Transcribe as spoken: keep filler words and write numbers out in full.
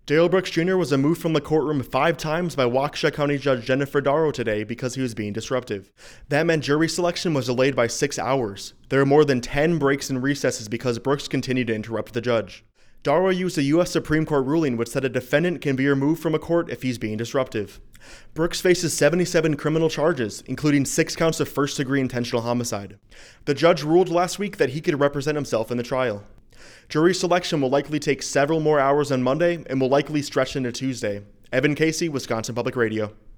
Dale Brooks Junior was removed from the courtroom five times by Waukesha County Judge Jennifer Darrow today because he was being disruptive. That meant jury selection was delayed by six hours. There were more than ten breaks and recesses because Brooks continued to interrupt the judge. Darrow used a U S Supreme Court ruling which said a defendant can be removed from a court if he's being disruptive. Brooks faces seventy-seven criminal charges, including six counts of first-degree intentional homicide. The judge ruled last week that he could represent himself in the trial. Jury selection will likely take several more hours on Monday and will likely stretch into Tuesday. Evan Casey, Wisconsin Public Radio.